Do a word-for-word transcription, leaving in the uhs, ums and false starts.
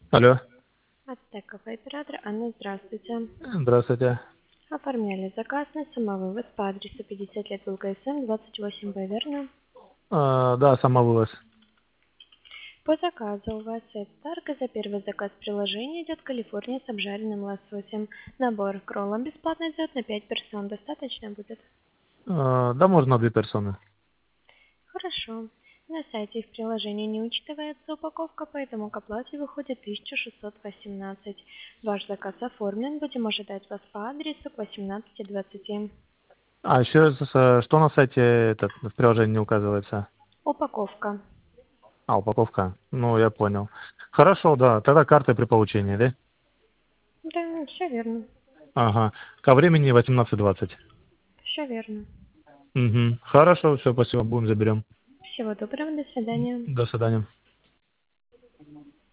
Алло. Ацтековый оператор. Анна, здравствуйте. Здравствуйте. Оформляли заказ на самовывоз по адресу пятьдесят лет ВЛКСМ, двадцать восемь Б, верно? А, да, самовывоз. По заказу у вас от Тарга за первый заказ приложения идет Калифорния с обжаренным лососем. Набор к роллам бесплатно идет на пять персон. Достаточно будет? А, да, можно две персоны. Хорошо. На сайте в приложении не учитывается упаковка, поэтому к оплате выходит тысяча шестьсот восемнадцать. Ваш заказ оформлен, будем ожидать вас по адресу к восемнадцати двадцати. А еще раз, э, что на сайте этот, в приложении не указывается? Упаковка. А, упаковка. Ну, я понял. Хорошо, да. Тогда карты при получении, да? Да, все верно. Ага. Ко времени восемнадцать двадцать. Все верно. Угу. Хорошо, все, спасибо. Будем заберем. Всего доброго, до свидания. До свидания.